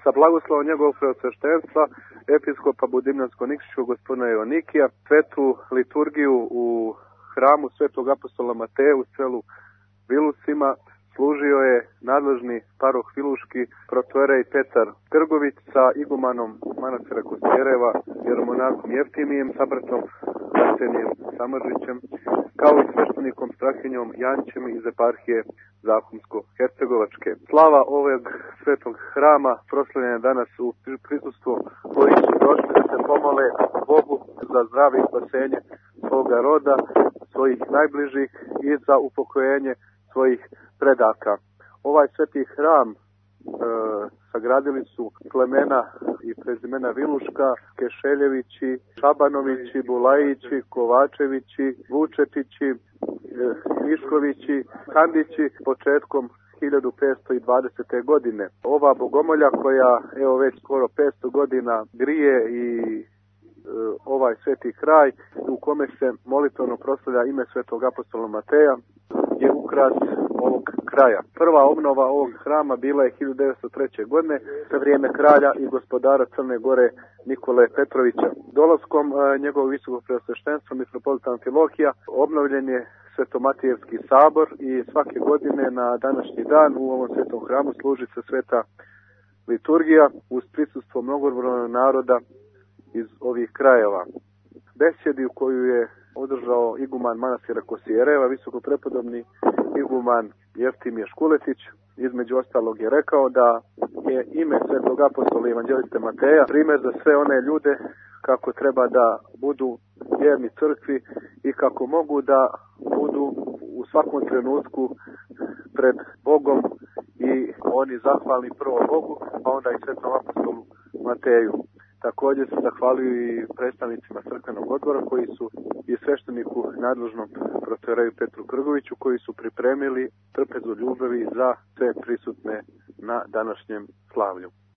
sa blagoslovom njegovog preosveštenstva, episkopa Budimljansko-Nikšićkog gospodina Joannikija, svetu liturgiju u hramu Svetog apostola Mateja u selu Vilusima služio je nadležni paroh Viluški protoerej Petar Grgović sa igumanom manastira Kosjereva, jeromonahom Jeftimijem, sabratom Arsenijem Samardžićem, kao i sveštenikom Strahinjom Jančem iz eparhije Zahumsko-Hercegovačke. Slava ovog svetog hrama proslavljena je danas u prisustvu koji su došli da se pomole Bogu za zdravlje i spasenje svoga roda, svojih najbližih i za upokojenje svojih predaka. Ovaj sveti hram sagradili su plemena i prezimena Viluška, Kešeljevići, Šabanovići, Bulajići, Kovačevići, Vučetići, Miškovići, Kandići početkom 1520. godine. Ova bogomolja koja evo već skoro 500 godina grije i ovaj sveti kraj u kome se molitveno proslavlja ime svetog apostola Mateja je ukras ovog kraja. Prva obnova ovog hrama bila je 1903. godine za vrijeme kralja i gospodara Crne Gore Nikole Petrovića. Dolaskom njegovog visokog preosveštenstva mitropolita Amfilohija obnovljen je Svetomatijevski sabor i svake godine na današnji dan u ovom svetom hramu služi se sveta liturgija uz prisustvo mnogobrojnog naroda iz ovih krajeva. Besjedi u koju je održao iguman manastira Kosjereva, visoko prepodobni iguman Jeftimije Škuletić, između ostalog je rekao da je ime svetog apostola i evanđeliste Mateja primjer za sve one ljude kako treba da budu vjerni crkvi i kako mogu da budu u svakom trenutku pred Bogom i oni zahvalni prvo Bogu, a onda i svetom apostolu Mateju. Također se zahvaljuju i predstavnicima crkvenog odbora koji su i svešteniku nadležnom protoereju Petru Grgoviću koji su pripremili trpezu ljubavi za sve prisutne na današnjem slavlju.